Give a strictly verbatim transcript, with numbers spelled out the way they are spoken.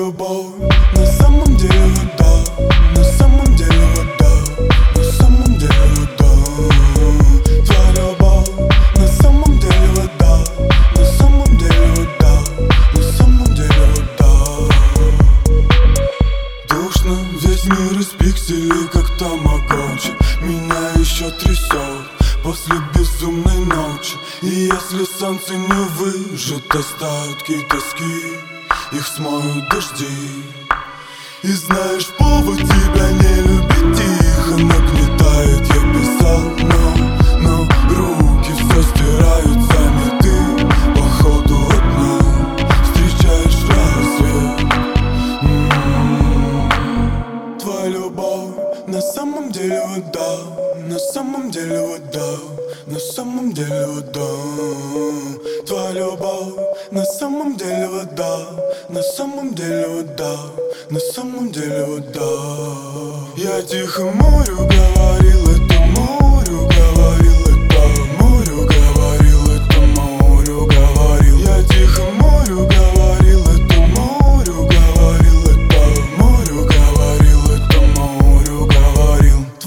любовь на самом деле вот да, на самом деле вот да, на самом деле вот да. Твоя любовь на самом деле вот да, на самом деле вот да, на самом деле вот да. Душно, весь мир из пикселей, как тамагочи. Меня еще трясет после безумной ночи. И если солнце не выжжет остатки тоски, их смоют дожди. И знаешь, повод тебя не любить тихо нагнетает. Я писал, но, но руки все стирают сами. Ты, походу, одна встречаешь рассвет. М-м-м. Твоя любовь на самом деле вот да, на самом деле вот да, на самом деле вот да. Твоя любовь на самом деле вот да, на самом деле вот да, на самом деле вот да. Я тихо морю говорила.